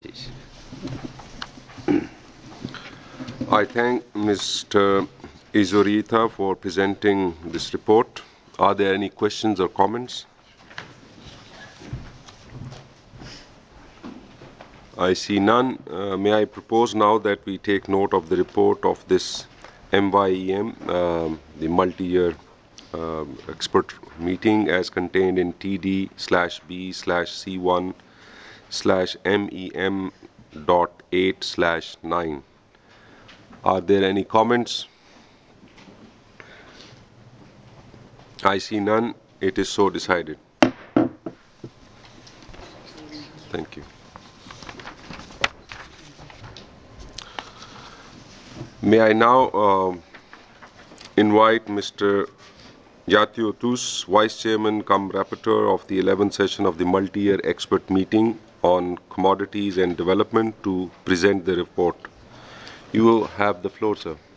I thank Mr. Izurita for presenting this report. Are there any questions or comments? I see none. May I propose now that we take note of the report of this MYEM, the multi-year expert meeting as contained in TD/B/C1/MEM.8/9. Are there any comments? I see none. It is so decided. Thank you. May I now invite Mr. Yatio Tus, Vice Chairman cum Rapporteur of the 11th session of the multi-year expert meeting on commodities and development to present the report. You will have the floor, sir.